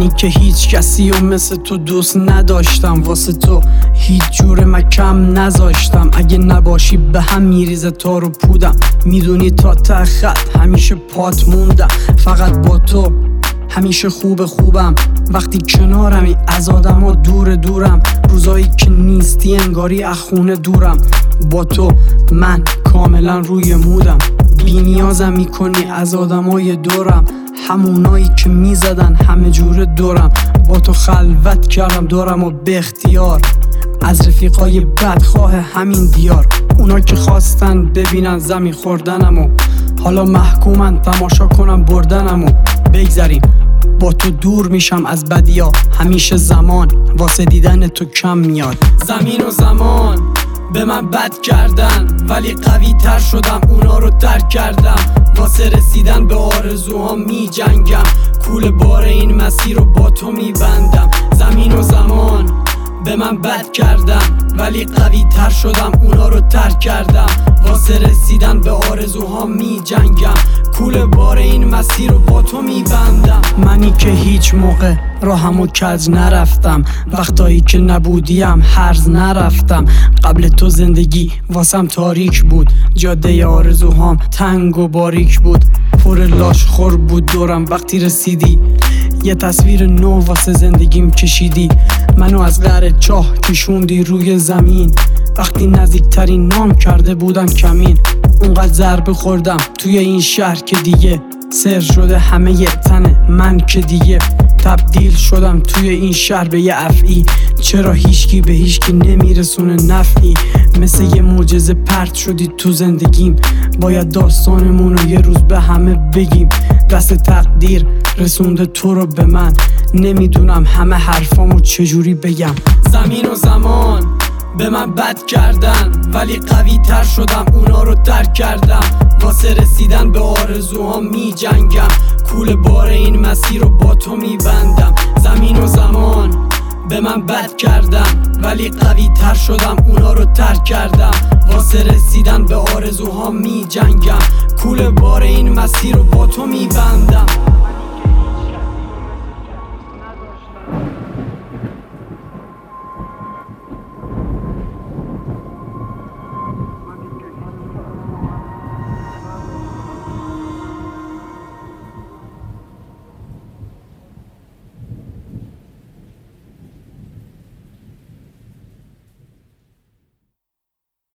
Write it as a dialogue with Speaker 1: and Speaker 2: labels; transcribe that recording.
Speaker 1: منی که هیچ کسی و مثل تو دوست نداشتم، واسه تو هیچ جور من کم نذاشتم. اگه نباشی به هم میریزه تار و پودم، میدونی تا ته خط همیشه پات موندم. فقط با تو همیشه خوبم، وقتی کنارمی از آدم ها دورم. روزایی که نیستی انگاری از خونه دورم، با تو من کاملا روی مودم. بی نیازم میکنی از آدم های دورم، همونایی که میزدن همه جور دورم. با تو خلوت کردم دورم و به اختیار، از رفیقای بدخواه همین دیار. اونا که خواستن ببینن زمین خوردنم و حالا محکومن تماشا کنم بردنم. و بگذریم با تو دور میشم از بدیا، همیشه زمان واسه دیدن تو کم میاد. زمین و زمان به من بد کردن، ولی قوی تر شدم اونا رو ترک کردم. واسه رسیدن به آرزوهام می جنگم، کول بار این مسیر رو با تو می بندم. زمین و زمان به من بد کردن، ولی قوی تر شدم اونا رو ترک کردم. واسه رسیدن به آرزوهام می جنگم، کول بار این مسیر رو با تو می بندم. منی که هیچ موقع راهمو کج نرفتم، وقتایی که نبودیم هرز نرفتم. قبل تو زندگی واسم تاریک بود، جاده آرزوهام تنگ و باریک بود. پر لاش خور بود دورم، وقتی رسیدی یه تصویر نو واسه زندگیم کشیدی. منو از قعر چاه کشوندی روی زمین، وقتی نزدیکترین نام کرده بودم کمین. اونقدر ضربه خوردم توی این شهر که دیگه سر شده همه ی تن من، که دیگه تبدیل شدم توی این شهر به یه افعی. چرا هیچکی به هیچکی نمیرسونه نفعی؟ مثل یه معجزه پرت شدی تو زندگیم، باید داستانمون رو یه روز به همه بگیم. دست تقدیر رسونده تو رو به من، نمیدونم همه حرفامو چجوری بگم. زمین و زمان به من بد کردن، ولی قوی تر شدم اونا رو ترک کردم. واسه رسیدن به آرزوهام می جنگم، کول بار این مسیر رو با تو می بندم. زمین و زمان به من بد کردن، ولی قوی تر شدم اونا رو ترک کردم. واسه رسیدن به آرزوهام می جنگم، کول بار این مسیر رو با تو می بندم.